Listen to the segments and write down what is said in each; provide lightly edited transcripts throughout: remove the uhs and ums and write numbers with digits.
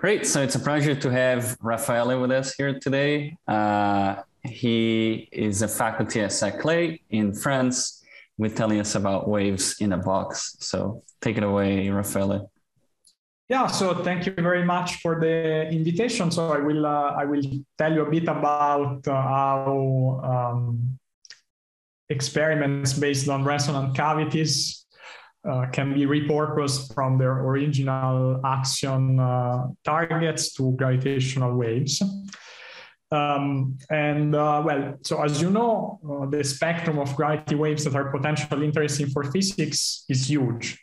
Great. So it's a pleasure to have Raffaele with us here today. He is a faculty at Saclay in France, with telling us about waves in a box. So take it away, Raffaele. Yeah, so thank you very much for the invitation. So I will tell you a bit about how experiments based on resonant cavities can be repurposed from their original axion targets to gravitational waves. So as you know, the spectrum of gravity waves that are potentially interesting for physics is huge.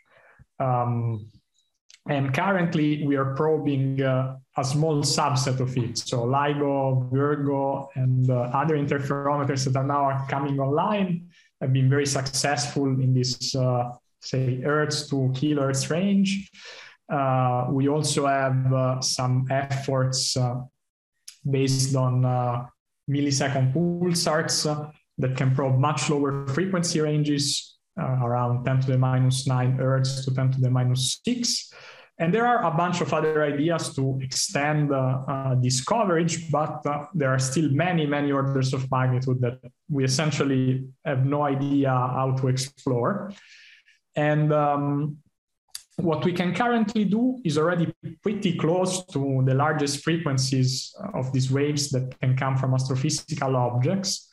And currently we are probing a small subset of it. So LIGO, Virgo, and other interferometers that are now coming online have been very successful in this, say, Hertz to kilohertz range. We also have some efforts based on millisecond pulsars that can probe much lower frequency ranges, around 10 to the minus 9 Hertz to 10 to the minus 6. And there are a bunch of other ideas to extend this coverage, but there are still many, many orders of magnitude that we essentially have no idea how to explore. And what we can currently do is already pretty close to the largest frequencies of these waves that can come from astrophysical objects.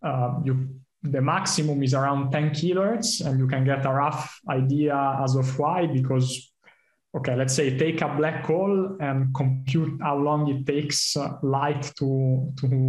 The maximum is around 10 kilohertz, and you can get a rough idea as of why, because, okay, let's say take a black hole and compute how long it takes light to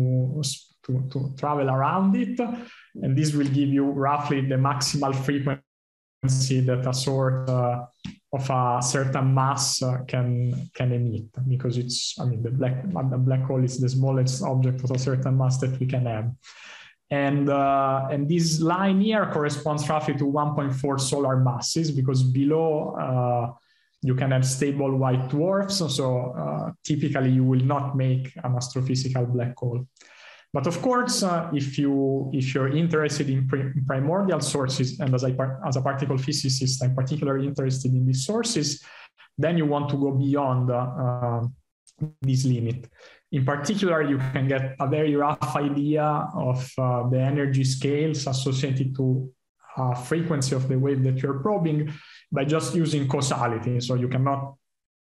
travel around it. And this will give you roughly the maximal frequency that a sort of a certain mass can emit, because it's, I mean, the black hole is the smallest object of a certain mass that we can have. And this line here corresponds roughly to 1.4 solar masses, because below you can have stable white dwarfs. So typically you will not make an astrophysical black hole. But of course, if you're interested in primordial sources, and as a particle physicist, I'm particularly interested in these sources, then you want to go beyond this limit. In particular, you can get a very rough idea of the energy scales associated to frequency of the wave that you're probing by just using causality. So you cannot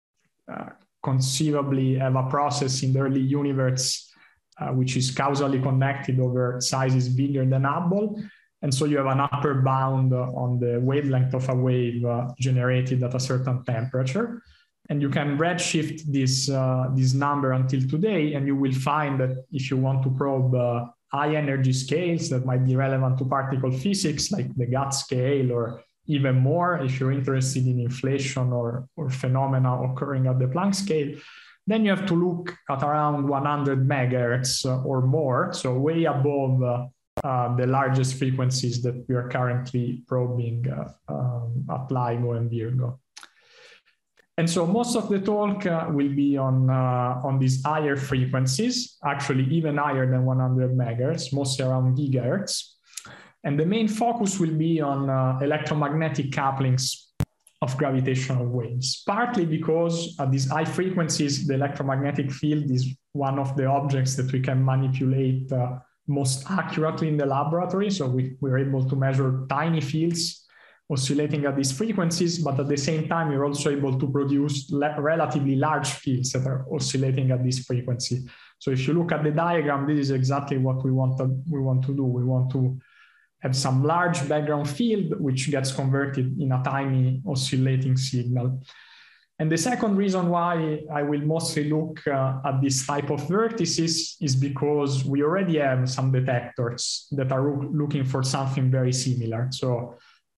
conceivably have a process in the early universe which is causally connected over sizes bigger than Hubble. And so you have an upper bound on the wavelength of a wave generated at a certain temperature. And you can redshift this number until today, and you will find that if you want to probe high energy scales that might be relevant to particle physics, like the GATT scale, or even more, if you're interested in inflation or phenomena occurring at the Planck scale, then you have to look at around 100 megahertz or more, so way above the largest frequencies that we are currently probing at LIGO and Virgo. And so most of the talk will be on these higher frequencies, actually even higher than 100 megahertz, mostly around gigahertz. And the main focus will be on electromagnetic couplings of gravitational waves, partly because at these high frequencies, the electromagnetic field is one of the objects that we can manipulate most accurately in the laboratory. So we're able to measure tiny fields oscillating at these frequencies, but at the same time, we're also able to produce relatively large fields that are oscillating at this frequency. So if you look at the diagram, this is exactly what we want to do. We want to have some large background field, which gets converted in a tiny oscillating signal. And the second reason why I will mostly look at this type of vertices is because we already have some detectors that are looking for something very similar. So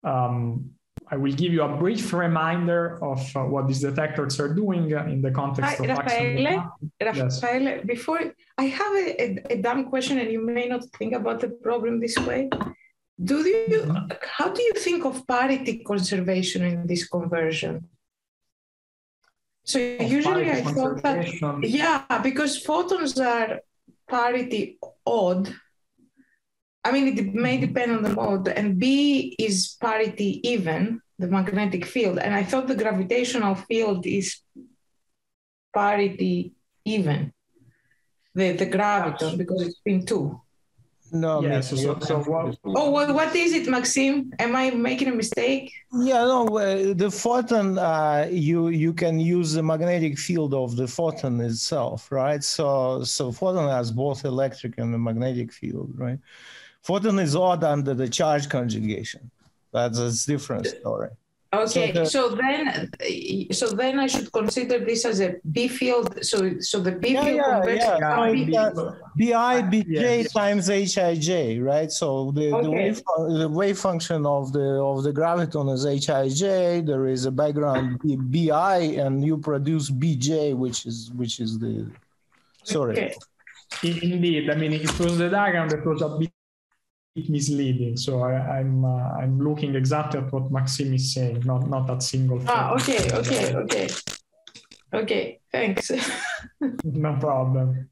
I will give you a brief reminder of what these detectors are doing in the context of Raffaele, yes. Before, I have a dumb question, and you may not think about the problem this way. How do you think of parity conservation in this conversion? So usually I thought that, yeah, because photons are parity odd. I mean, it may depend on the mode, and B is parity even, the magnetic field. And I thought the gravitational field is parity even, the graviton, because it's spin 2? No, Yeah, what is it, Maxime? Am I making a mistake? Yeah, no, the photon, you can use the magnetic field of the photon itself, right? So photon has both electric and a magnetic field, right? Photon is odd under the charge conjugation. That's a different story. Okay, so then I should consider this as a B field. So the B field conversion. Bi Bj times Hij, right? So the wave function of the graviton is Hij. There is a background Bi, and you produce Bj, which is the sorry. Okay. Indeed, I mean it was the diagram that was a bit misleading. So I'm looking exactly at what Maxime is saying, not at single. Okay. Thanks. No problem.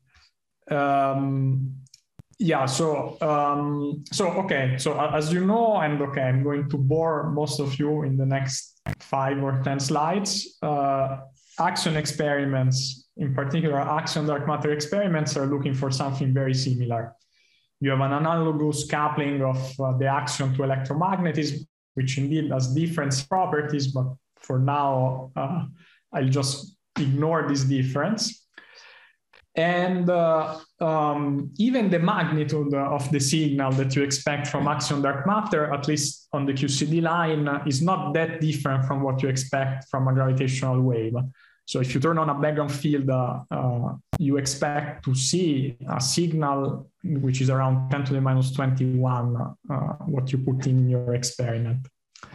So as you know, and I'm going to bore most of you in the next 5 or 10 slides. Axion experiments, in particular axion dark matter experiments, are looking for something very similar. You have an analogous coupling of the axion to electromagnetism, which indeed has different properties, but for now, I'll just ignore this difference. And even the magnitude of the signal that you expect from axion dark matter, at least on the QCD line, is not that different from what you expect from a gravitational wave. So if you turn on a background field, you expect to see a signal which is around 10 to the minus 21, what you put in your experiment.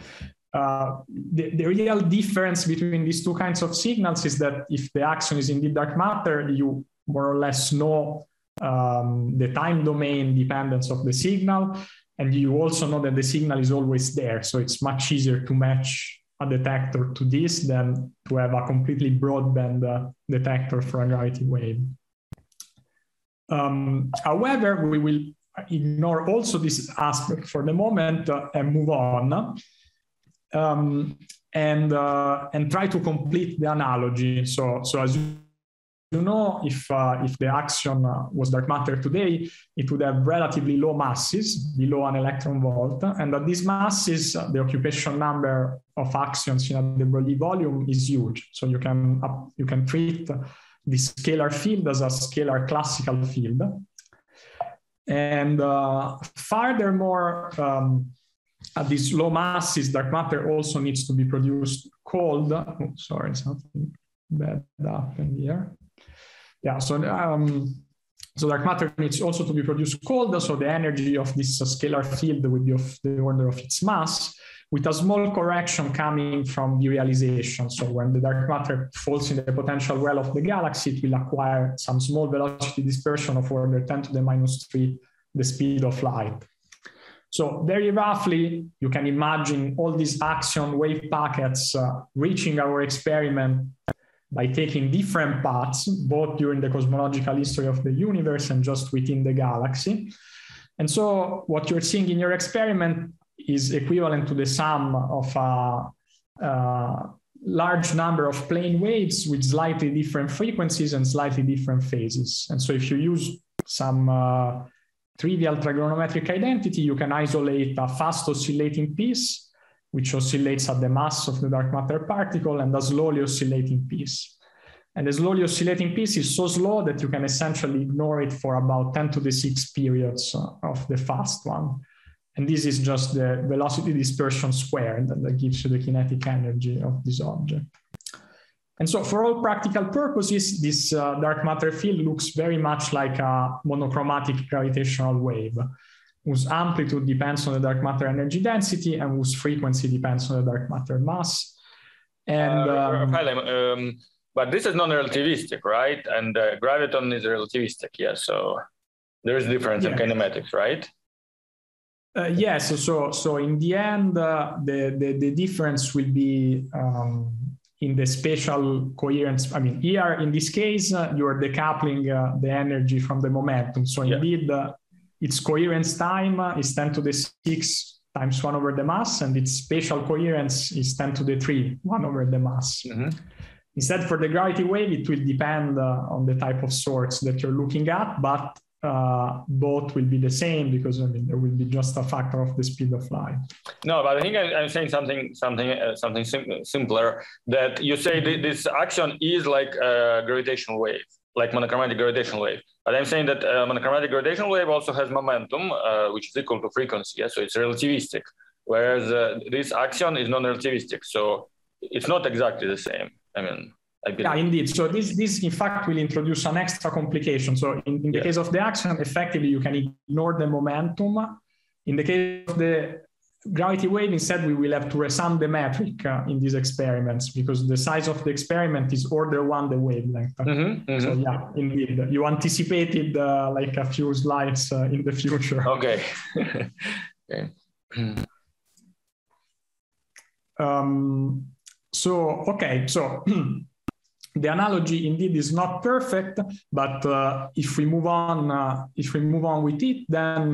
The real difference between these two kinds of signals is that if the axion is indeed dark matter, you more or less know the time domain dependence of the signal, and you also know that the signal is always there. So it's much easier to match a detector to this than to have a completely broadband detector for a gravity wave. However, we will ignore also this aspect for the moment and move on and try to complete the analogy. So as you know, if the axion was dark matter today, it would have relatively low masses, below an electron volt, and at these masses, the occupation number of axions in a de Broglie volume is huge. So you can treat the scalar field as a scalar classical field. And furthermore, at these low masses, dark matter also needs to be produced cold. Oh, sorry, something bad happened here. Yeah, so dark matter needs also to be produced cold, so the energy of this scalar field will be of the order of its mass, with a small correction coming from virialization. So when the dark matter falls in the potential well of the galaxy, it will acquire some small velocity dispersion of order 10 to the minus 3, the speed of light. So very roughly, you can imagine all these axion wave packets reaching our experiment by taking different paths, both during the cosmological history of the universe and just within the galaxy. And so what you're seeing in your experiment is equivalent to the sum of a large number of plane waves with slightly different frequencies and slightly different phases. And so if you use some trivial trigonometric identity, you can isolate a fast oscillating piece, which oscillates at the mass of the dark matter particle, and a slowly oscillating piece. And the slowly oscillating piece is so slow that you can essentially ignore it for about 10 to the 6 periods of the fast one. And this is just the velocity dispersion squared that gives you the kinetic energy of this object. And so for all practical purposes, this dark matter field looks very much like a monochromatic gravitational wave, whose amplitude depends on the dark matter energy density and whose frequency depends on the dark matter mass. And but this is non-relativistic, right? And graviton is relativistic, yes. So there is a difference in kinematics, right? Yes. So in the end, the difference will be in the spatial coherence. I mean, here in this case, you are decoupling the energy from the momentum. So indeed, its coherence time is 10 to the 6 times 1 over the mass, and its spatial coherence is 10 to the 3, 1 over the mass. Mm-hmm. Instead, for the gravity wave, it will depend on the type of source that you're looking at, but both will be the same because there will be just a factor of the speed of light. No, but I think I'm saying something simpler. That you say this action is like a gravitational wave, like monochromatic gravitational wave. But I'm saying that monochromatic gravitational wave also has momentum, which is equal to frequency. Yeah? So it's relativistic, whereas this action is non-relativistic. So it's not exactly the same. Yeah, indeed. So this in fact will introduce an extra complication. So in the case of the action, effectively you can ignore the momentum. In the case of the gravity wave, instead we will have to resum the metric in these experiments because the size of the experiment is order 1 the wavelength. So yeah, indeed, you anticipated like a few slides in the future. Okay. Okay. So the analogy indeed is not perfect, but if we move on with it, then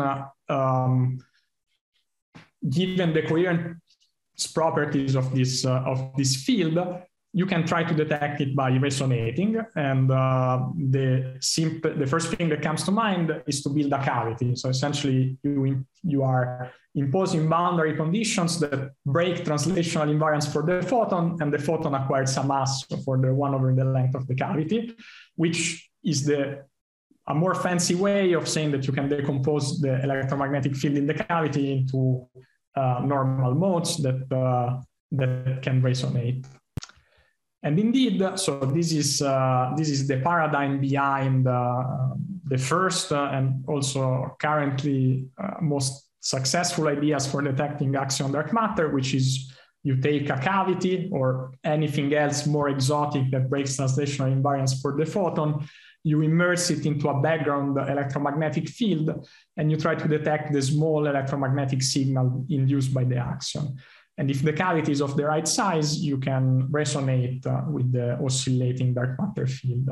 given the coherence properties of this field, you can try to detect it by resonating. And the first thing that comes to mind is to build a cavity. So essentially, you are imposing boundary conditions that break translational invariance for the photon, and the photon acquires some mass for the 1 over the length of the cavity, which is a more fancy way of saying that you can decompose the electromagnetic field in the cavity into normal modes that can resonate. And indeed, so this is the paradigm behind the first and also currently most successful ideas for detecting axion dark matter, which is you take a cavity or anything else more exotic that breaks translational invariance for the photon, you immerse it into a background electromagnetic field, and you try to detect the small electromagnetic signal induced by the axion. And if the cavity is of the right size, you can resonate with the oscillating dark matter field.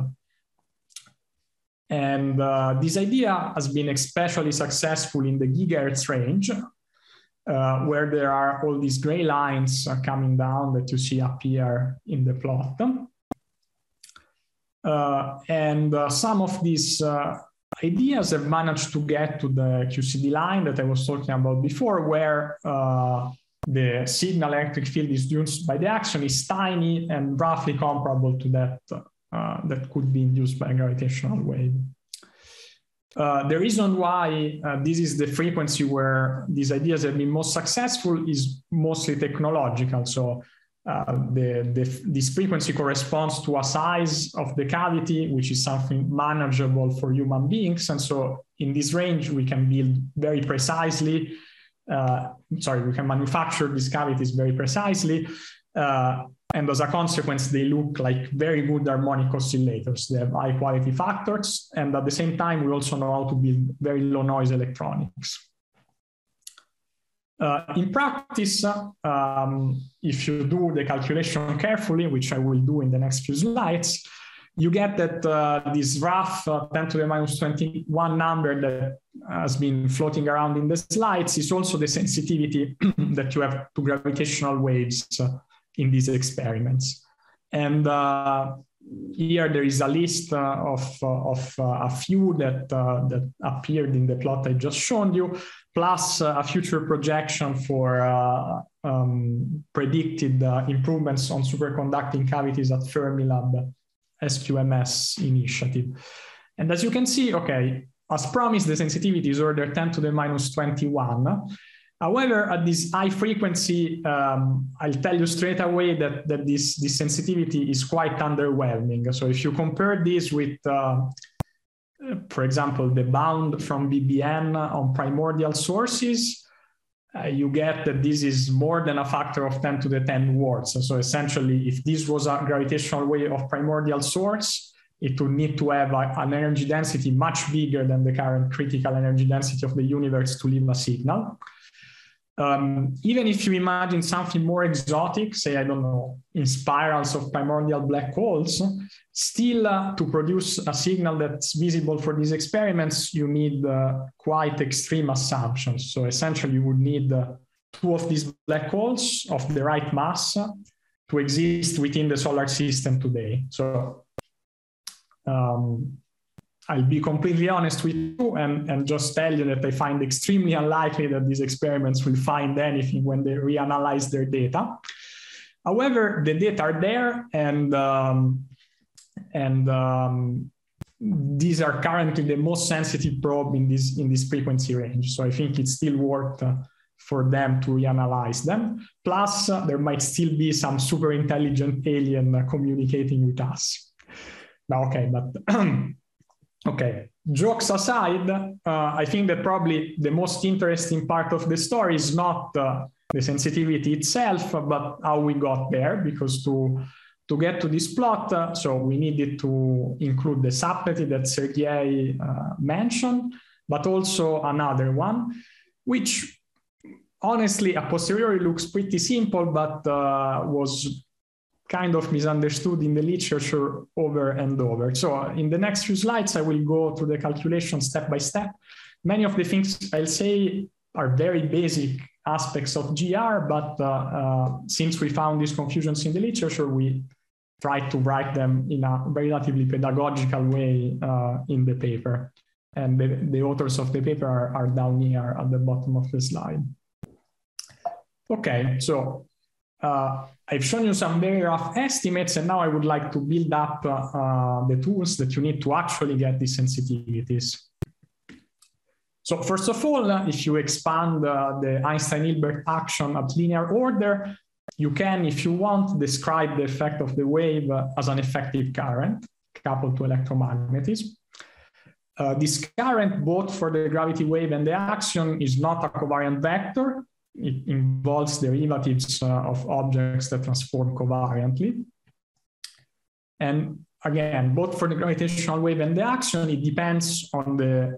And this idea has been especially successful in the gigahertz range, where there are all these gray lines coming down that you see appear in the plot. And some of these ideas have managed to get to the QCD line that I was talking about before, where the signal electric field is induced by the action is tiny and roughly comparable to that that could be induced by a gravitational wave. The reason why this is the frequency where these ideas have been most successful is mostly technological. So this frequency corresponds to a size of the cavity, which is something manageable for human beings. And so in this range, we can build very precisely, we can manufacture these cavities very precisely. And as a consequence, they look like very good harmonic oscillators. They have high quality factors. And at the same time, we also know how to build very low noise electronics. In practice, if you do the calculation carefully, which I will do in the next few slides, you get that this rough 10 to the minus 21 number that has been floating around in the slides is also the sensitivity that you have to gravitational waves in these experiments. And here there is a list of a few that appeared in the plot I just showed you, plus a future projection for predicted improvements on superconducting cavities at Fermilab SQMS initiative. And as you can see, okay, as promised, the sensitivity is order 10 to the minus 21. However, at this high frequency, I'll tell you straight away that this sensitivity is quite underwhelming. So if you compare this with, for example, the bound from BBN on primordial sources, you get that this is more than a factor of 10 to the 10 watts. So essentially, if this was a gravitational wave of primordial source, it would need to have an energy density much bigger than the current critical energy density of the universe to leave a signal. Even if you imagine something more exotic, say, I don't know, in spirals of primordial black holes, still to produce a signal that's visible for these experiments, you need quite extreme assumptions. So essentially you would need two of these black holes of the right mass to exist within the solar system today. So I'll be completely honest with you and just tell you that I find extremely unlikely that these experiments will find anything when they reanalyze their data. However, the data are there, and these are currently the most sensitive probe in this frequency range. So I think it's still worth for them to reanalyze them. Plus, there might still be some super intelligent alien communicating with us. Now, okay, but okay, jokes aside, I think that probably the most interesting part of the story is not the sensitivity itself, but how we got there, because to get to this plot, so we needed to include the subtlety that Sergei mentioned, but also another one, which honestly, a posteriori looks pretty simple, but was kind of misunderstood in the literature over and over. So in the next few slides, I will go through the calculation step by step. Many of the things I'll say are very basic aspects of GR, but since we found these confusions in the literature, we tried to write them in a relatively pedagogical way in the paper. And the authors of the paper are down here at the bottom of the slide. Okay, so I've shown you some very rough estimates, and now I would like to build up the tools that you need to actually get these sensitivities. So first of all, if you expand the Einstein-Hilbert action at linear order, you can, if you want, describe the effect of the wave as an effective current coupled to electromagnetism. This current, both for the gravity wave and the action, is not a covariant vector. It involves derivatives of objects that transform covariantly. And again, both for the gravitational wave and the action, it depends on the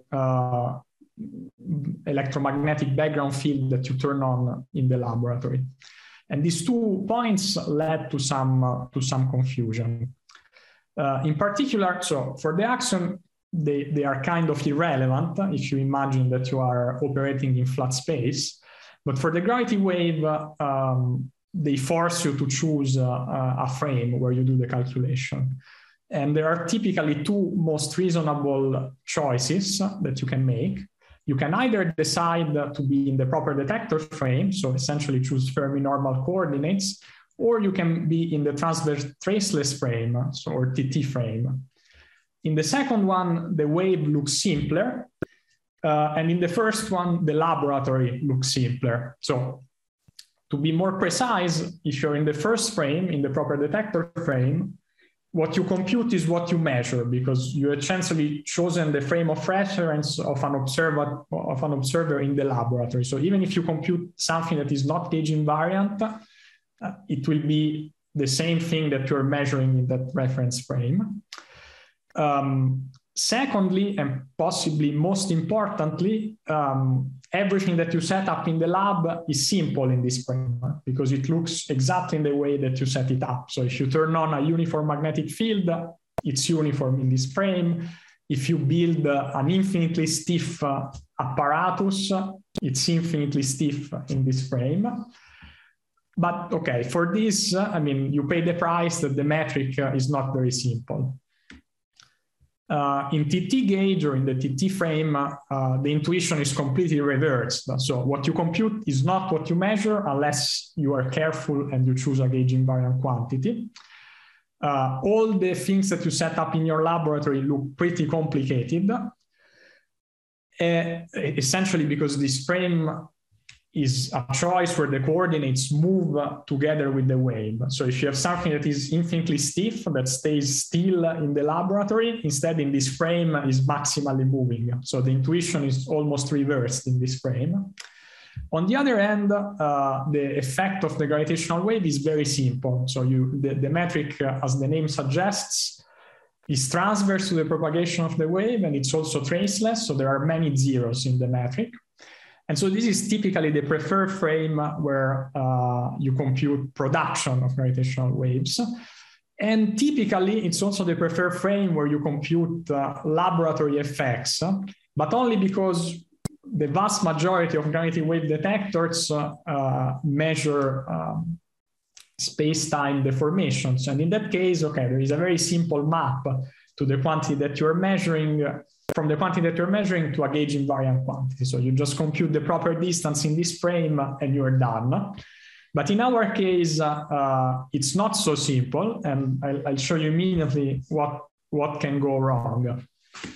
electromagnetic background field that you turn on in the laboratory. And these 2 points led to some confusion. In particular, so for the action, they are kind of irrelevant if you imagine that you are operating in flat space. But for the gravity wave, they force you to choose a frame where you do the calculation. And there are typically 2 most reasonable choices that you can make. You can either decide to be in the proper detector frame, so essentially choose Fermi normal coordinates, or you can be in the transverse traceless frame, so or TT frame. In the second one, the wave looks simpler. And in the first one, the laboratory looks simpler. So to be more precise, if you're in the first frame, in the proper detector frame, what you compute is what you measure, because you essentially chosen the frame of reference of an observer in the laboratory. So even if you compute something that is not gauge invariant, it will be the same thing that you're measuring in that reference frame. Secondly, and possibly most importantly, everything that you set up in the lab is simple in this frame because it looks exactly in the way that you set it up. So if you turn on a uniform magnetic field, it's uniform in this frame. If you build an infinitely stiff apparatus, it's infinitely stiff in this frame. But okay, for this, I mean, you pay the price that the metric is not very simple. In TT gauge or in the TT frame, the intuition is completely reversed. So what you compute is not what you measure unless you are careful and you choose a gauge invariant quantity. All the things that you set up in your laboratory look pretty complicated, essentially because this frame is a choice where the coordinates move together with the wave. So if you have something that is infinitely stiff, that stays still in the laboratory, instead in this frame is maximally moving. So the intuition is almost reversed in this frame. On the other hand, the effect of the gravitational wave is very simple. So the metric, as the name suggests, is transverse to the propagation of the wave, and it's also traceless. So there are many zeros in the metric. And so this is typically the preferred frame where you compute production of gravitational waves. And typically, it's also the preferred frame where you compute laboratory effects, but only because the vast majority of gravity wave detectors measure space-time deformations. And in that case, okay, there is a very simple map to the quantity that you're measuring, from the quantity that you're measuring to a gauge invariant quantity. So you just compute the proper distance in this frame and you're done. But in our case, it's not so simple, and I'll show you immediately what can go wrong.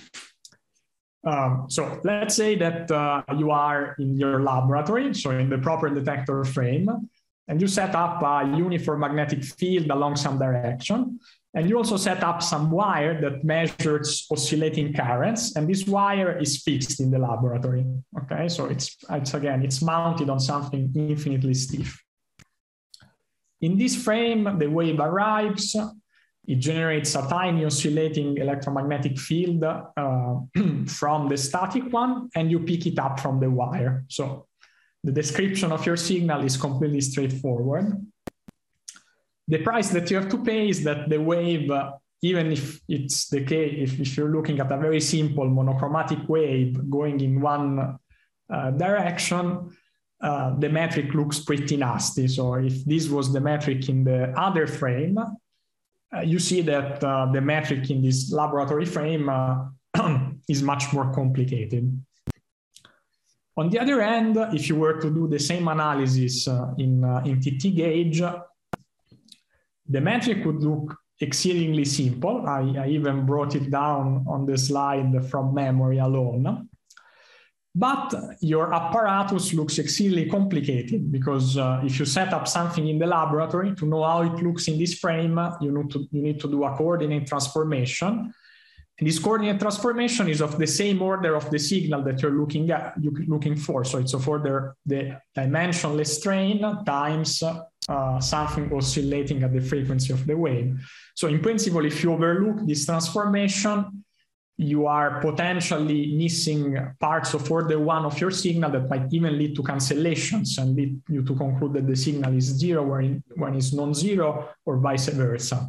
So let's say that you are in your laboratory, so in the proper detector frame, and you set up a uniform magnetic field along some direction. And you also set up some wire that measures oscillating currents, and this wire is fixed in the laboratory. Okay, so it's mounted on something infinitely stiff. In this frame, the wave arrives. It generates a tiny oscillating electromagnetic field from the static one, and you pick it up from the wire. So the description of your signal is completely straightforward. The price that you have to pay is that the wave, even if it's the case, if you're looking at a very simple monochromatic wave going in one direction, the metric looks pretty nasty. So if this was the metric in the other frame, you see that the metric in this laboratory frame is much more complicated. On the other end, if you were to do the same analysis in TT gauge, the metric would look exceedingly simple. I even brought it down on the slide from memory alone. But your apparatus looks exceedingly complicated because if you set up something in the laboratory, to know how it looks in this frame, you need to do a coordinate transformation. And this coordinate transformation is of the same order of the signal that you're looking for. So it's of order the dimensionless strain times something oscillating at the frequency of the wave. So in principle, if you overlook this transformation, you are potentially missing parts of order one of your signal that might even lead to cancellations and lead you to conclude that the signal is zero when it's non-zero, or vice versa.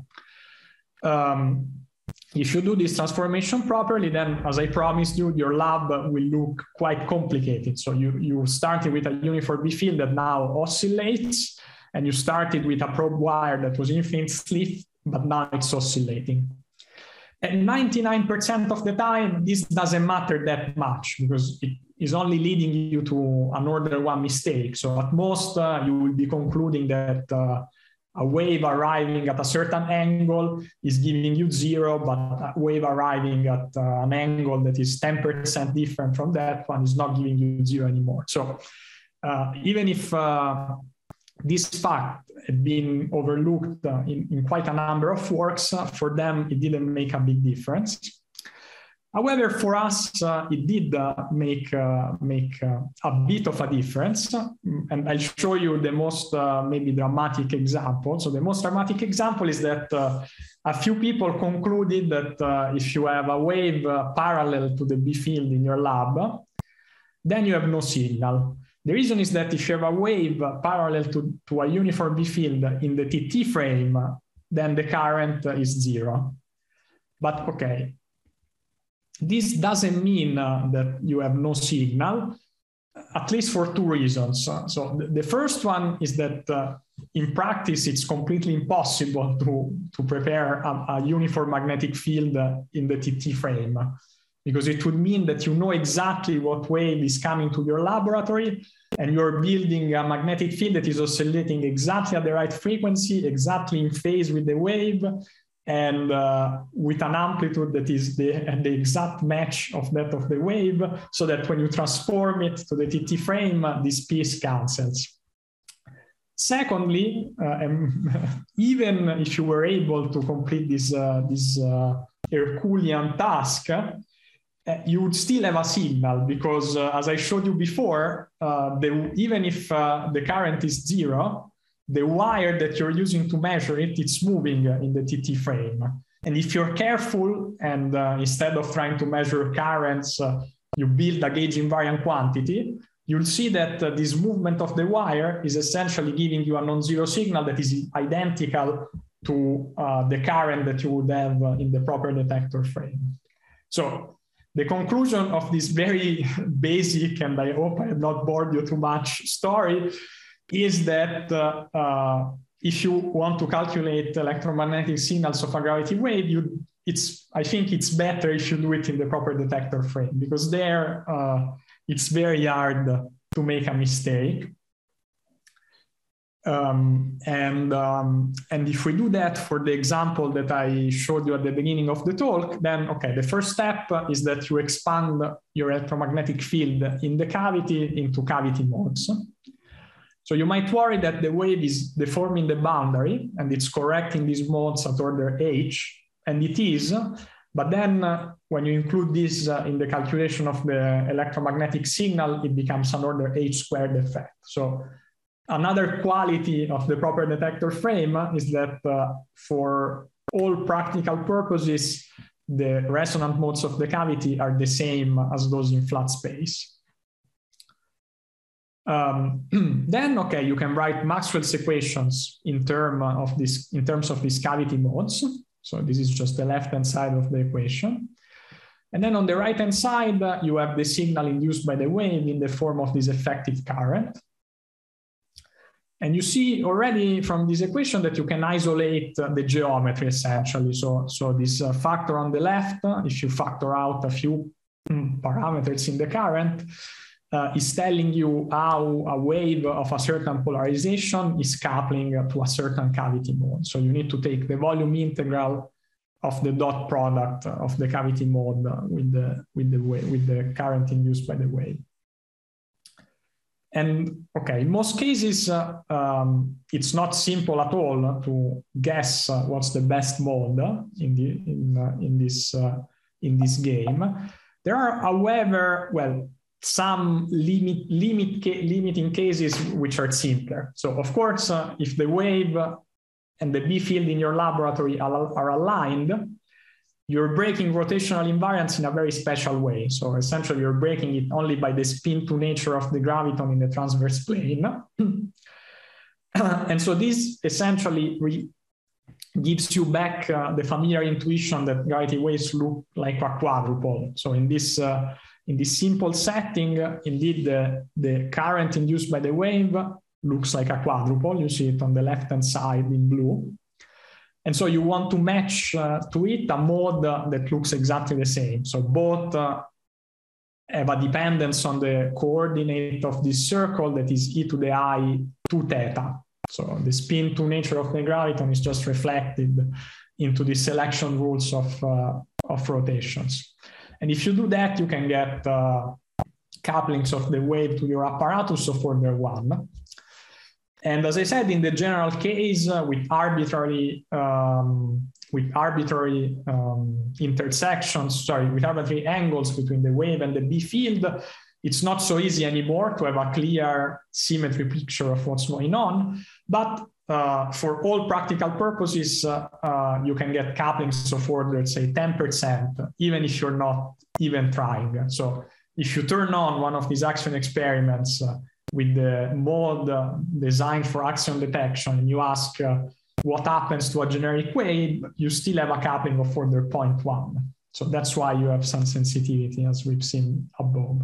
If you do this transformation properly, then as I promised you, your lab will look quite complicated. So you started with a uniform B field that now oscillates, and you started with a probe wire that was infinite stiff, but now it's oscillating. And 99% of the time, this doesn't matter that much because it is only leading you to an order one mistake. So at most, you will be concluding that a wave arriving at a certain angle is giving you zero, but a wave arriving at an angle that is 10% different from that one is not giving you zero anymore. So even if this fact had been overlooked in quite a number of works, for them it didn't make a big difference. However, for us, it did make a bit of a difference. And I'll show you the most maybe dramatic example. So the most dramatic example is that a few people concluded that if you have a wave parallel to the B field in your lab, then you have no signal. The reason is that if you have a wave parallel to a uniform B field in the TT frame, then the current is zero. But okay, this doesn't mean that you have no signal, at least for two reasons. So the first one is that in practice, it's completely impossible to prepare a uniform magnetic field in the TT frame, because it would mean that you know exactly what wave is coming to your laboratory, and you're building a magnetic field that is oscillating exactly at the right frequency, exactly in phase with the wave, and with an amplitude that is the exact match of that of the wave, so that when you transform it to the TT frame, this piece cancels. Secondly, even if you were able to complete this Herculean task, you would still have a signal because, as I showed you before, even if the current is zero, the wire that you're using to measure it, it's moving in the TT frame. And if you're careful and instead of trying to measure currents, you build a gauge invariant quantity, you'll see that this movement of the wire is essentially giving you a non-zero signal that is identical to the current that you would have in the proper detector frame. So the conclusion of this very basic, and I hope I have not bored you too much, story is that if you want to calculate electromagnetic signals of a gravity wave, I think it's better if you do it in the proper detector frame, because there it's very hard to make a mistake. And if we do that for the example that I showed you at the beginning of the talk, then okay, the first step is that you expand your electromagnetic field in the cavity into cavity modes. So you might worry that the wave is deforming the boundary and it's correcting these modes at order h, and it is. But then when you include this in the calculation of the electromagnetic signal, it becomes an order h squared effect. So another quality of the proper detector frame is that for all practical purposes, the resonant modes of the cavity are the same as those in flat space. Then, okay, you can write Maxwell's equations in terms of these cavity modes. So this is just the left-hand side of the equation. And then on the right-hand side, you have the signal induced by the wave in the form of this effective current. And you see already from this equation that you can isolate the geometry essentially. So this factor on the left, if you factor out a few parameters in the current, is telling you how a wave of a certain polarization is coupling to a certain cavity mode. So you need to take the volume integral of the dot product of the cavity mode with the current induced by the wave. And okay, in most cases, it's not simple at all to guess what's the best mode in this game. There are, however, well, some limiting cases which are simpler. So of course, if the wave and the B field in your laboratory are aligned, you're breaking rotational invariance in a very special way. So essentially you're breaking it only by the spin to nature of the graviton in the transverse plane. And so this essentially gives you back the familiar intuition that gravity waves look like a quadrupole. So in this simple setting, indeed, the current induced by the wave looks like a quadrupole. You see it on the left-hand side in blue. And so you want to match to it a mode that looks exactly the same. So both have a dependence on the coordinate of this circle that is e to the I 2 theta. So the spin to nature of the graviton is just reflected into the selection rules of rotations. And if you do that, you can get couplings of the wave to your apparatus of order 1. And as I said, in the general case, with arbitrary angles between the wave and the B field, it's not so easy anymore to have a clear symmetry picture of what's going on. But for all practical purposes, you can get couplings of order, say 10%, even if you're not even trying. So if you turn on one of these axion experiments with the mode designed for axion detection, and you ask what happens to a generic wave, you still have a coupling of order 0.1. So that's why you have some sensitivity, as we've seen above.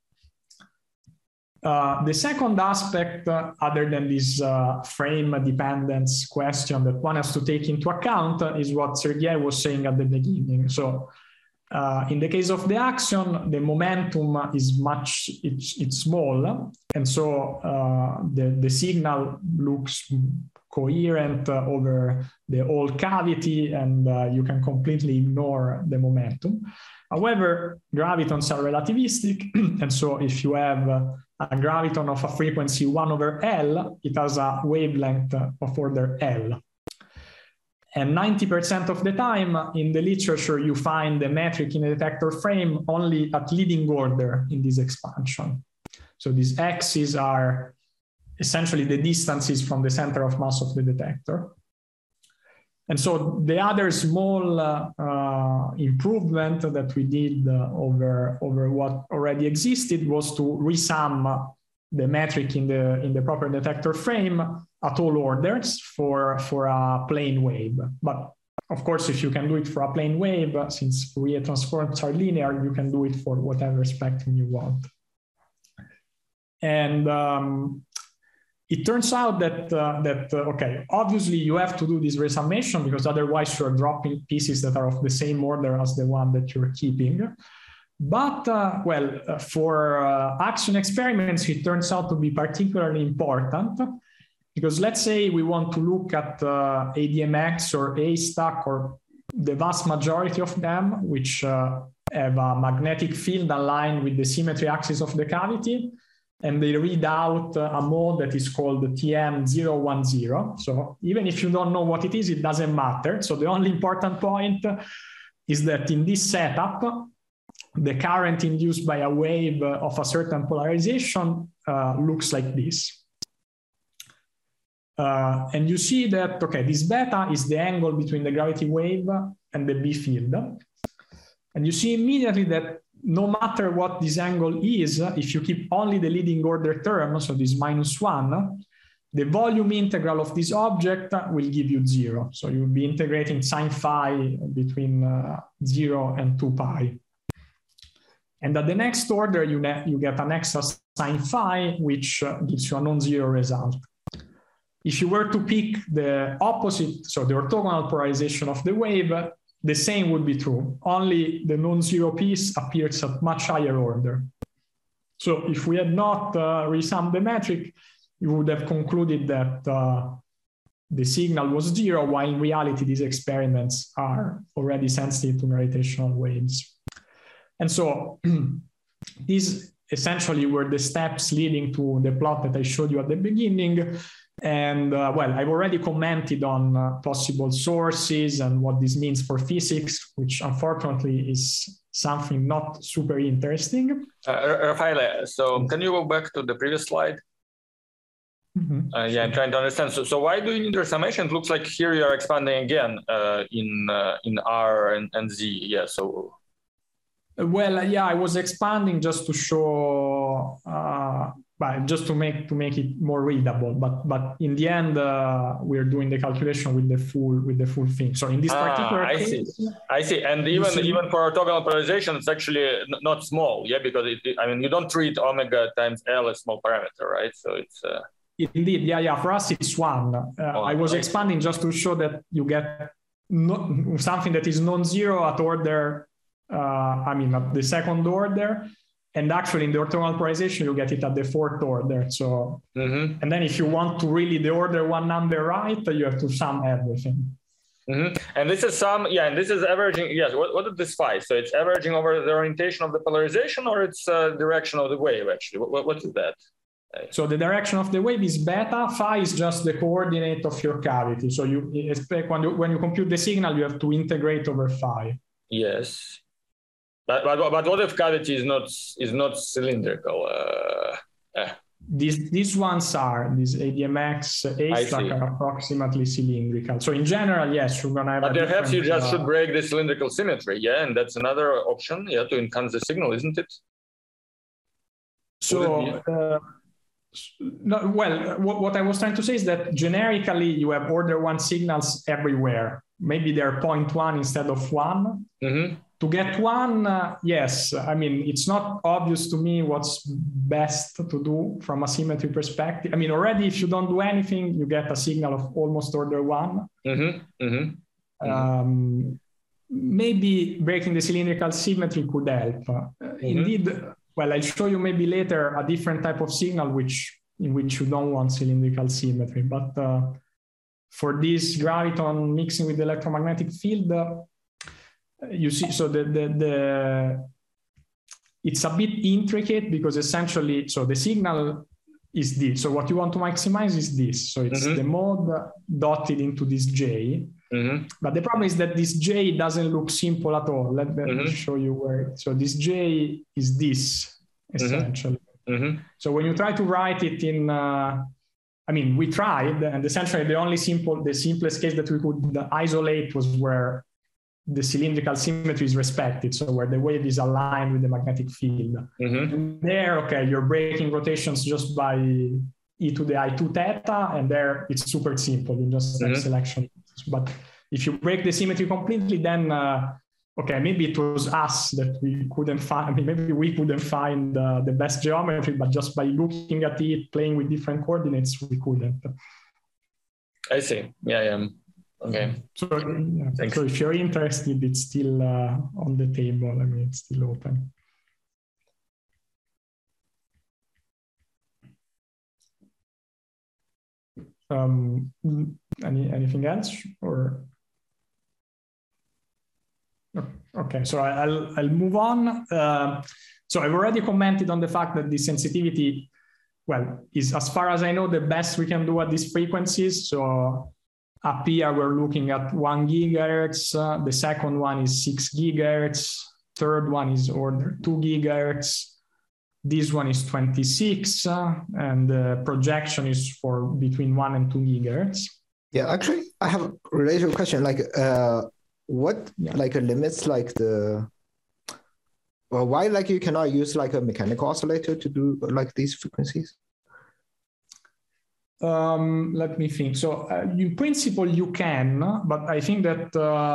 The second aspect, other than this frame dependence question that one has to take into account, is what Sergei was saying at the beginning. So in the case of the axion, the momentum is it's small, and so the signal looks coherent over the whole cavity, and you can completely ignore the momentum. However, gravitons are relativistic, and so if you have a graviton of a frequency 1 over L, it has a wavelength of order L. And 90% of the time in the literature, you find the metric in a detector frame only at leading order in this expansion. So these x's are essentially the distances from the center of mass of the detector. And so the other small improvement that we did over what already existed was to resum the metric in the proper detector frame at all orders for a plane wave. But of course, if you can do it for a plane wave, since Fourier transforms are linear, you can do it for whatever spectrum you want. And it turns out that, okay, obviously you have to do this resummation because otherwise you're dropping pieces that are of the same order as the one that you're keeping. But, for action experiments, it turns out to be particularly important because let's say we want to look at ADMX or A-stack or the vast majority of them, which have a magnetic field aligned with the symmetry axis of the cavity, and they read out a mode that is called TM010. So even if you don't know what it is, it doesn't matter. So the only important point is that in this setup, the current induced by a wave of a certain polarization looks like this. And you see that, okay, this beta is the angle between the gravity wave and the B field. And you see immediately that no matter what this angle is, if you keep only the leading order term, so this -1, the volume integral of this object will give you 0. So you'll be integrating sine phi between 0 and 2 pi. And at the next order, you get an extra sine phi, which gives you a non-zero result. If you were to pick the opposite, so the orthogonal polarization of the wave, the same would be true. Only the non-zero piece appears at much higher order. So if we had not resummed the metric, you would have concluded that the signal was 0, while in reality, these experiments are already sensitive to gravitational waves. And so these essentially were the steps leading to the plot that I showed you at the beginning. And I've already commented on possible sources and what this means for physics, which unfortunately is something not super interesting. Raffaele, so can you go back to the previous slide? Mm-hmm. Yeah, I'm trying to understand. So why do you need resummation? It looks like here you are expanding again in R and Z. Yeah, so. I was expanding just to show, just to make it more readable. But in the end, we're doing the calculation with the full thing. So in this particular case, I see. And even for orthogonal polarization, it's actually not small, yeah, because you don't treat omega times L as small parameter, right? So it's. Indeed, yeah. For us, it's 1. I was expanding just to show that you get something that is non-zero at order. At the second order, and actually in the orthogonal polarization, you get it at the 4th order. So, And then if you want to really the order 1 number right, you have to sum everything. And this is and this is averaging. Yes, what is this phi? So it's averaging over the orientation of the polarization, or it's direction of the wave actually? What is that? So the direction of the wave is beta. Phi is just the coordinate of your cavity. So you expect when you compute the signal, you have to integrate over phi. Yes. But what if cavity is not cylindrical? These ones are, these ADMX A-stack are approximately cylindrical. So in general, yes, you're gonna have. But perhaps you just should break the cylindrical symmetry, yeah, and that's another option, yeah, to enhance the signal, isn't it? So, what I was trying to say is that generically you have order 1 signals everywhere. Maybe they're 0.1 instead of 1. To get 1, yes. It's not obvious to me what's best to do from a symmetry perspective. Already if you don't do anything, you get a signal of almost order 1. Maybe breaking the cylindrical symmetry could help. Indeed, I'll show you maybe later a different type of signal in which you don't want cylindrical symmetry. But for this graviton mixing with the electromagnetic field, you see, so it's a bit intricate because essentially, so the signal is this. So what you want to maximize is this. So it's the mode dotted into this J. But the problem is that this J doesn't look simple at all. Let me show you where. So this J is this, essentially. So when you try to write it in, we tried, and essentially the simplest case that we could isolate was where the cylindrical symmetry is respected, so where the wave is aligned with the magnetic field. And there, you're breaking rotations just by e to the I2 theta, and there it's super simple. You just have selection. But if you break the symmetry completely, then okay, maybe it was us that we couldn't find, I mean, maybe we couldn't find the best geometry, but just by looking at it, playing with different coordinates, we couldn't. I see. Yeah. Okay. So if you're interested, it's still on the table. I mean, it's still open. Anything else or? Okay, so I'll move on. So I've already commented on the fact that the sensitivity, well, is, as far as I know, the best we can do at these frequencies. So up here, we're looking at 1 gigahertz. The second one is 6 gigahertz. Third one is order 2 gigahertz. This one is 26, and the projection is for between 1 and 2 gigahertz. Yeah, actually, I have a related question. Like, what like limits like the, well, why like you cannot use like a mechanical oscillator to do like these frequencies? Let me think. So in principle you can, but I think that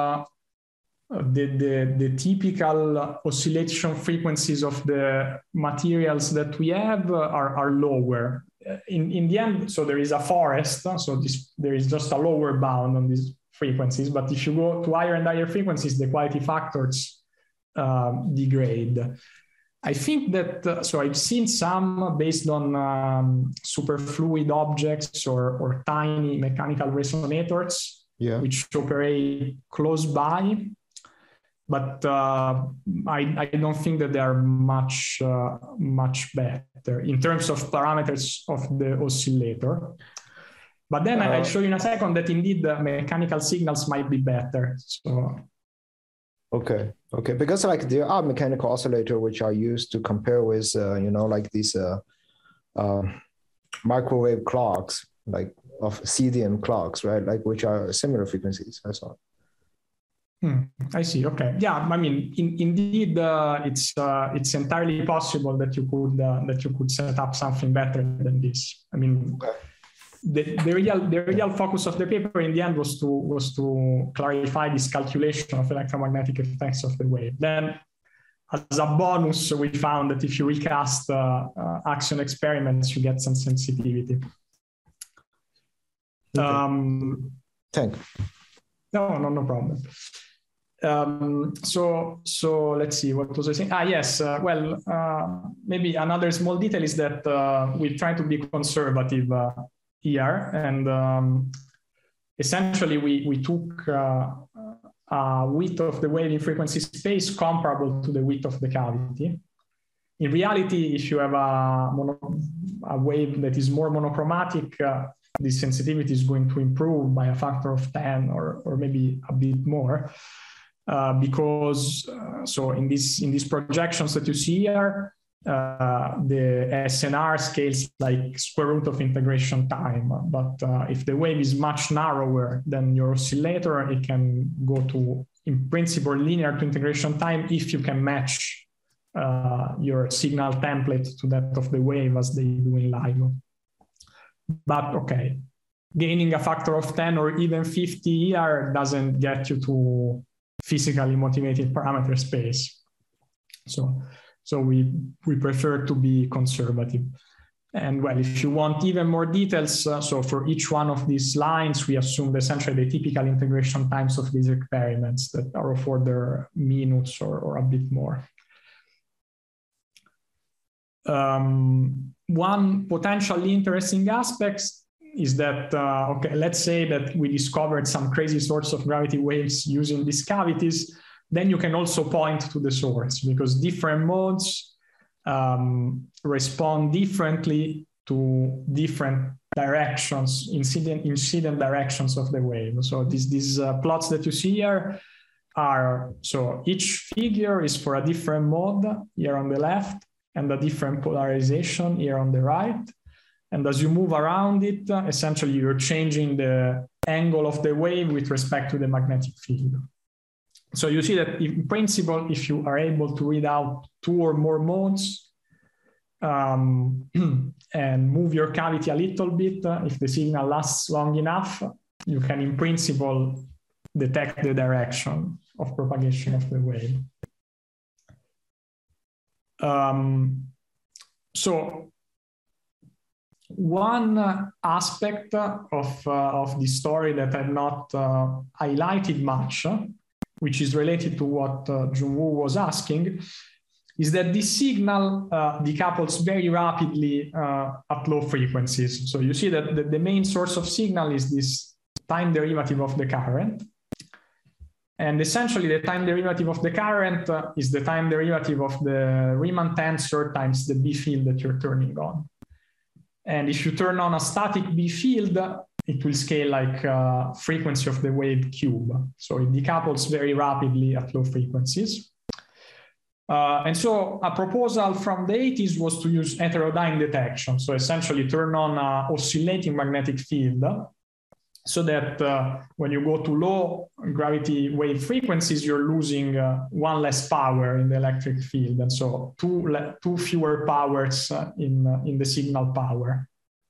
the typical oscillation frequencies of the materials that we have are lower. In the end, so there is a forest, so there is just a lower bound on these frequencies, but if you go to higher and higher frequencies, the quality factors degrade. I think that, so I've seen some based on superfluid objects or tiny mechanical resonators, which operate close by. But I don't think that they are much better in terms of parameters of the oscillator. But then I'll show you in a second that indeed the mechanical signals might be better. So. Okay. Because like there are mechanical oscillators which are used to compare with, like these microwave clocks, like of CDM clocks, right? Like which are similar frequencies, I saw. I see. Okay. Yeah. I mean, indeed, it's entirely possible that you could set up something better than this. I mean, the real focus of the paper in the end was to clarify this calculation of electromagnetic effects of the wave. Then, as a bonus, we found that if you recast axion experiments, you get some sensitivity. Thank you. No problem. So let's see, what was I saying? Yes. Maybe another small detail is that we try to be conservative here, and essentially we took a width of the wave in frequency space comparable to the width of the cavity. In reality, if you have a wave that is more monochromatic, the sensitivity is going to improve by a factor of 10 or maybe a bit more. Because so in these projections that you see here, the SNR scales like square root of integration time. But if the wave is much narrower than your oscillator, it can go to, in principle, linear to integration time if you can match your signal template to that of the wave as they do in LIGO. But okay, gaining a factor of 10 or even 50 here doesn't get you to physically motivated parameter space. So we prefer to be conservative. And well, if you want even more details, so for each one of these lines, we assumed essentially the typical integration times of these experiments that are of order minutes or a bit more. One potentially interesting aspect is that, okay, let's say that we discovered some crazy source of gravity waves using these cavities, then you can also point to the source because different modes respond differently to different directions, incident directions of the wave. So these plots that you see here are, so each figure is for a different mode here on the left and a different polarization here on the right. And as you move around it, essentially you're changing the angle of the wave with respect to the magnetic field. So you see that in principle, if you are able to read out 2 or more modes and move your cavity a little bit, if the signal lasts long enough, you can in principle detect the direction of propagation of the wave. So one aspect of the story that I've not highlighted much, which is related to what Jun-Woo was asking, is that this signal decouples very rapidly at low frequencies. So you see that the main source of signal is this time derivative of the current. And essentially the time derivative of the current is the time derivative of the Riemann tensor times the B field that you're turning on. And if you turn on a static B field, it will scale like frequency of the wave cube. So it decouples very rapidly at low frequencies. And so a proposal from the 80s was to use heterodyne detection. So essentially turn on an oscillating magnetic field so that when you go to low gravity wave frequencies, you're losing one less power in the electric field. And so two fewer powers in the signal power.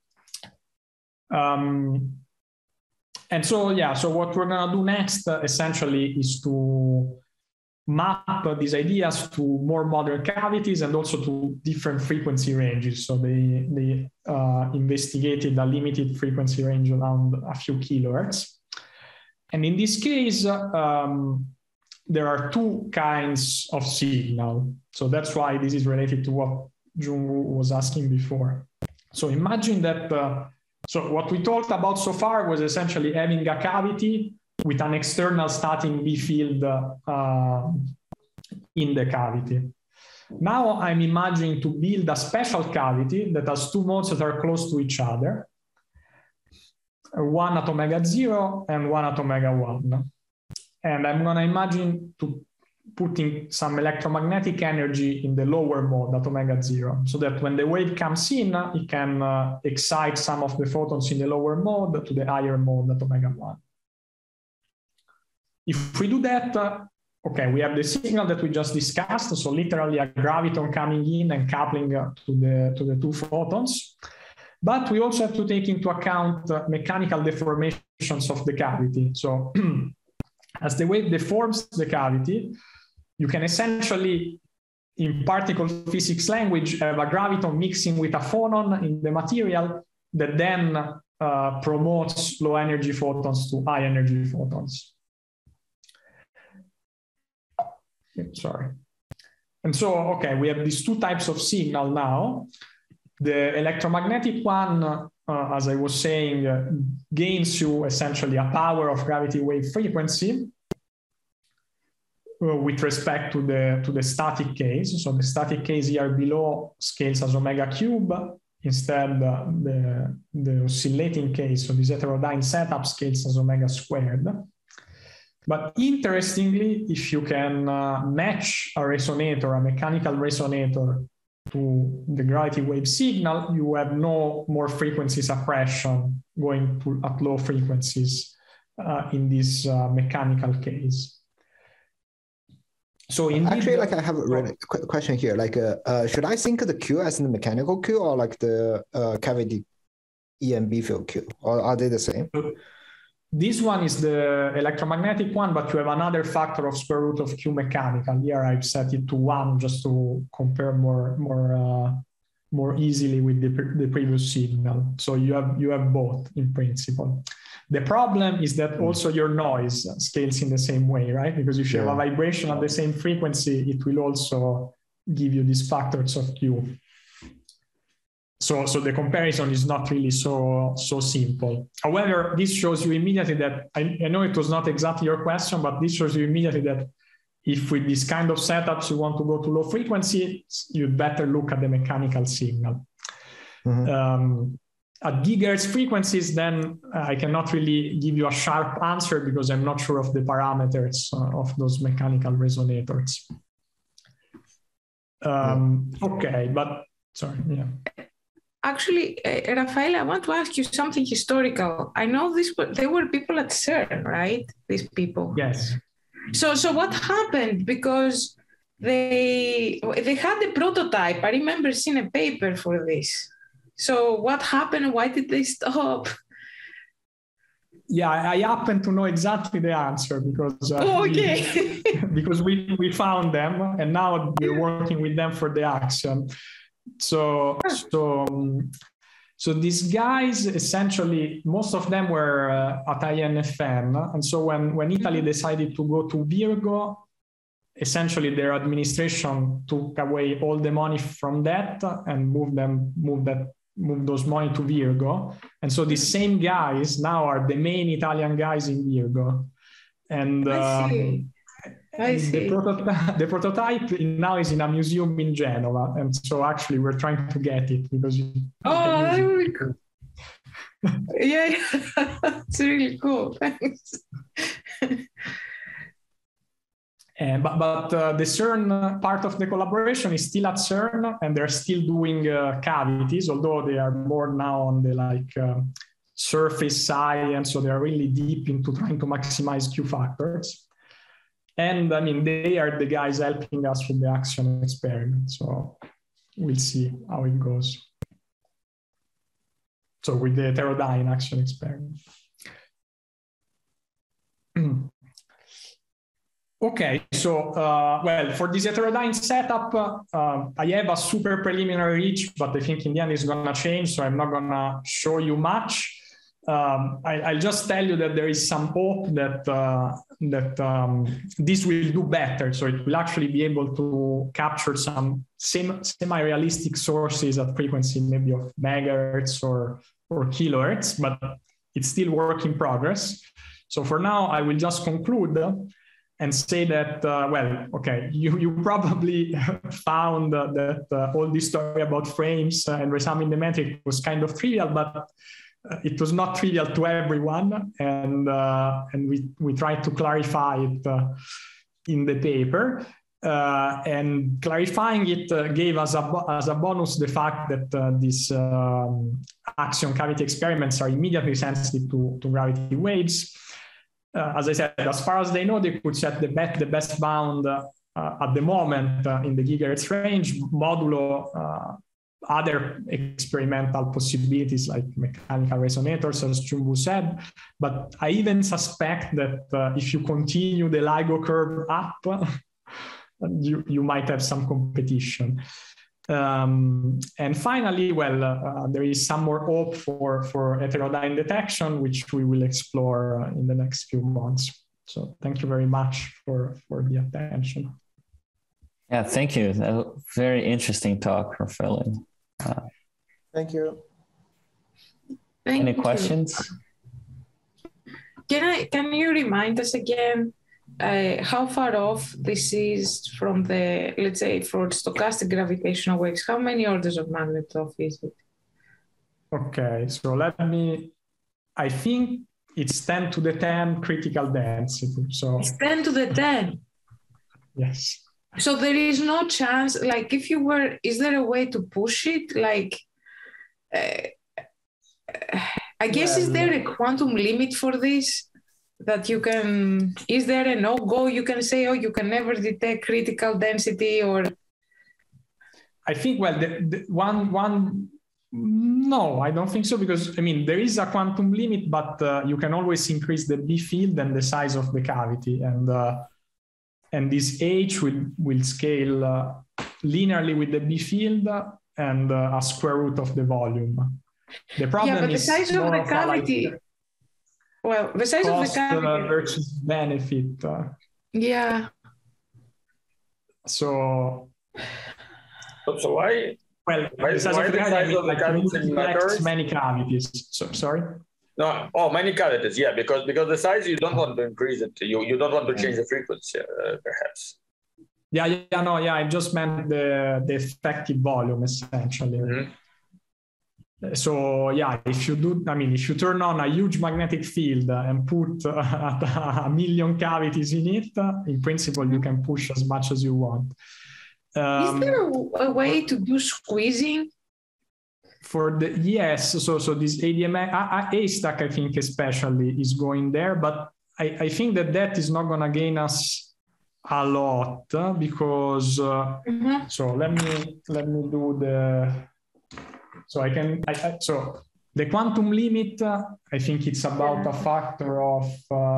And so, yeah, so what we're gonna do next essentially is to map these ideas to more modern cavities and also to different frequency ranges. So they investigated a limited frequency range around a few kilohertz. And in this case, there are two kinds of signal. So that's why this is related to what Jun-Woo was asking before. So imagine that, so what we talked about so far was essentially having a cavity with an external static B field in the cavity. Now I'm imagining to build a special cavity that has two modes that are close to each other, one at omega 0 and one at omega 1. And I'm going to imagine to putting some electromagnetic energy in the lower mode at omega 0, so that when the wave comes in, it can excite some of the photons in the lower mode to the higher mode at omega 1. If we do that, okay, we have the signal that we just discussed, so literally a graviton coming in and coupling to the two photons. But we also have to take into account mechanical deformations of the cavity. So as the wave deforms the cavity, you can essentially, in particle physics language, have a graviton mixing with a phonon in the material that then promotes low energy photons to high energy photons. Sorry. And so, okay, we have these two types of signal now. The electromagnetic one, as I was saying, gains you essentially a power of gravity wave frequency with respect to the static case. So the static case here below scales as omega cube. Instead, the oscillating case, so this heterodyne setup, scales as omega squared. But interestingly, if you can match a resonator, a mechanical resonator, to the gravity wave signal, you have no more frequency suppression going to at low frequencies in this mechanical case. So actually, like I have a really quick question here. Like, should I think of the Q as the mechanical Q or like the cavity EMB field Q, or are they the same? This one is the electromagnetic one, but you have another factor of square root of Q mechanical. Here I've set it to 1 just to compare more easily with the previous signal. So you have both in principle. The problem is that also your noise scales in the same way, right? Because if you have a vibration at the same frequency, it will also give you these factors of Q. So the comparison is not really so simple. However, this shows you immediately that, I know it was not exactly your question, but this shows you immediately that if with this kind of setups you want to go to low frequency, you'd better look at the mechanical signal. Mm-hmm. At gigahertz frequencies, then I cannot really give you a sharp answer because I'm not sure of the parameters of those mechanical resonators. Okay, but sorry, yeah. Actually, Rafael, I want to ask you something historical. I know they were people at CERN, right? These people. Yes. So what happened? Because they had the prototype. I remember seeing a paper for this. So what happened? Why did they stop? Yeah, I happen to know exactly the answer because because we found them and now we're working with them for the action. So these guys, essentially, most of them were at INFN. And so when Italy decided to go to Virgo, essentially their administration took away all the money from that and moved those money to Virgo. And so these same guys now are the main Italian guys in Virgo. And I see. The prototype now is in a museum in Genova. And so actually we're trying to get it because that would be cool. Yeah, it's really cool. Thanks. But the CERN part of the collaboration is still at CERN, and they're still doing cavities, although they are more now on the surface science, so they're really deep into trying to maximize Q factors. And I mean, they are the guys helping us with the action experiment, so we'll see how it goes. So with the heterodyne action experiment. Okay, so, well, for this heterodyne setup, I have a super preliminary reach, but I think in the end it's going to change, so I'm not going to show you much. I'll just tell you that there is some hope that this will do better, so it will actually be able to capture some semi-realistic sources at frequency maybe of megahertz or kilohertz, but it's still work in progress. So for now, I will just conclude and say that, well, okay, you probably found that all this story about frames and resumming the metric was kind of trivial, but it was not trivial to everyone, and we tried to clarify it in the paper. And clarifying it gave us as a bonus the fact that these axion cavity experiments are immediately sensitive to gravity waves. As I said, as far as they know, they could set the best bound at the moment in the gigahertz range, modulo other experimental possibilities like mechanical resonators, as Chumbu said. But I even suspect that if you continue the LIGO curve up, you might have some competition. And finally, well, there is some more hope for heterodyne detection, which we will explore in the next few months. So thank you very much for the attention. Yeah, thank you. Very interesting talk, Raffaele. Thank you. Any questions? Can you remind us again how far off this is from the, let's say, for stochastic gravitational waves? How many orders of magnitude off is it? Okay, so I think it's 10 to the 10 critical density. So it's 10 to the 10? Yes. So there is no chance, like if you were, is there a way to push it? Like, I guess, is there a quantum limit for this? That you can, is there a no-go? You can say, oh, you can never detect critical density, or? I think, well, no, I don't think so, because, I mean, there is a quantum limit, but you can always increase the B field and the size of the cavity. And this H will scale linearly with the B field and a square root of the volume. The problem but the size of the cavity... Well, the size of the cavity versus benefit. Yeah. So why? Well, the size of the cavity matters. Many cavities. So, sorry. No. Oh, many cavities. Yeah, because the size, you don't want to increase it. You don't want to change the frequency, perhaps. I just meant the effective volume essentially. Mm-hmm. So yeah, if you turn on a huge magnetic field and put a million cavities in it, in principle, you can push as much as you want. Is there a way to do squeezing? Yes, so this ADMA, A-Stack, I think especially is going there, but I think that is not going to gain us a lot because, so let me do the... So The quantum limit, I think it's about a factor of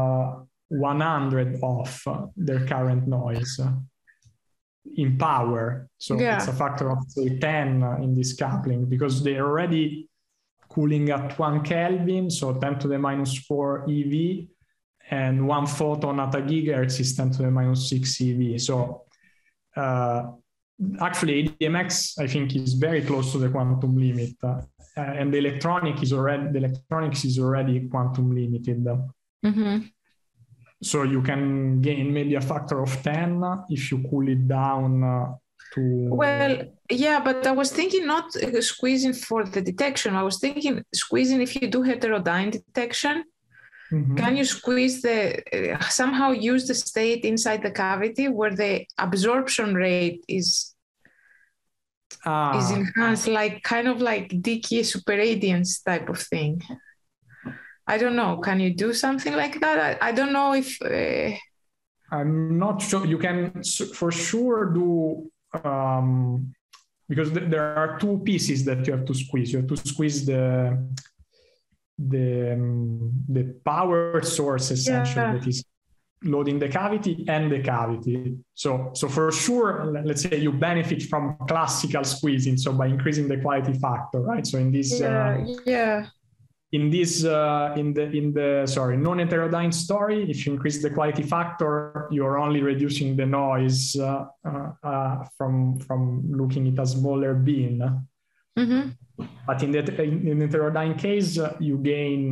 100 of their current noise in power. So it's a factor of, say, 10 in this coupling, because they're already cooling at 1 Kelvin, so 10 to the minus 4 eV, and 1 photon at a gigahertz is 10 to the minus 6 eV. So actually, ADMX, I think, is very close to the quantum limit, and the electronics is already quantum limited. Mm-hmm. So you can gain maybe a factor of 10 if you cool it down to... Well, yeah, but I was thinking not squeezing for the detection. I was thinking squeezing if you do heterodyne detection. Mm-hmm. Can you squeeze somehow use the state inside the cavity where the absorption rate is enhanced, like kind of like Dicke superradiance type of thing? I don't know. Can you do something like that? I don't know if... I'm not sure. You can for sure do... because there are two pieces that you have to squeeze. You have to squeeze the power source, essentially, that is loading the cavity and the cavity. So for sure, let's say you benefit from classical squeezing, so by increasing the quality factor, right? So in this... In the non-heterodyne story, if you increase the quality factor, you're only reducing the noise from looking at a smaller beam. Mm-hmm. But in the heterodyne case, you gain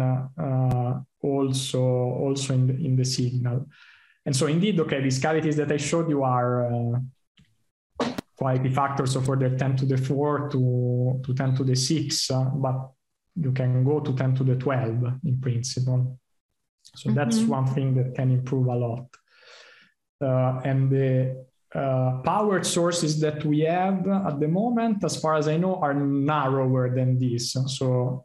also in the signal. And so indeed, okay, these cavities that I showed you are quality factors, so for the 10 to the 4 to 10 to the 6, but you can go to 10 to the 12 in principle. So that's one thing that can improve a lot. And the powered sources that we have at the moment, as far as I know, are narrower than this. So,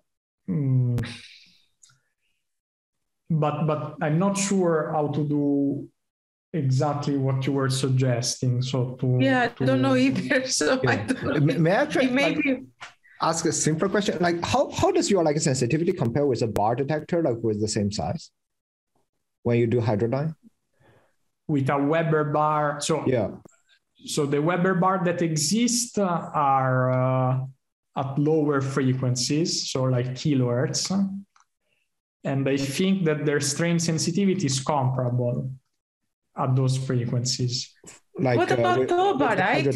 but I'm not sure how to do exactly what you were suggesting. So I don't know either. So I don't know. May I try, ask a simple question? Like, how does your sensitivity compare with a bar detector, like with the same size, when you do heterodyne? With a Weber bar, so the Weber bar that exist are at lower frequencies, so like kilohertz, and I think that their strain sensitivity is comparable at those frequencies. Like, what about Tobar?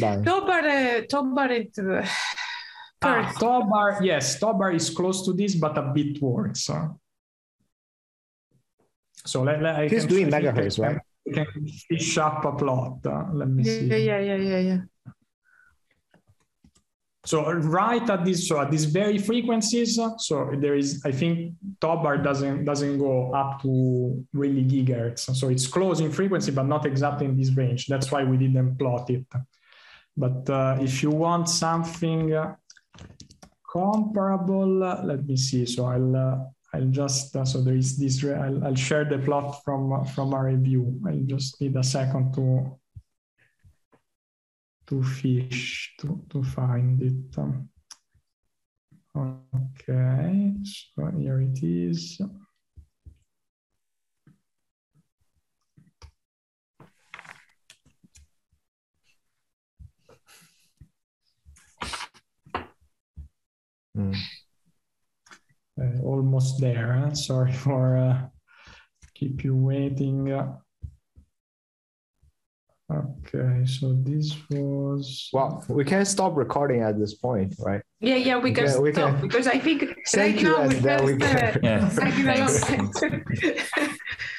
Tobar, yes, Tobar is close to this, but a bit worse. So he's doing megahertz, right? We can fish up a plot. Let me see. Yeah. So right at these very frequencies, so there is, I think Tobar doesn't go up to really gigahertz. So it's close in frequency, but not exactly in this range. That's why we didn't plot it. But if you want something comparable, let me see. So I'll just so there is this. I'll share the plot from our review. I'll just need a second to fish to find it. Okay, so here it is. Almost there. Sorry for keep you waiting. Okay, so this was... Well, we can stop recording at this point, right? Yeah, we can stop because I think right now we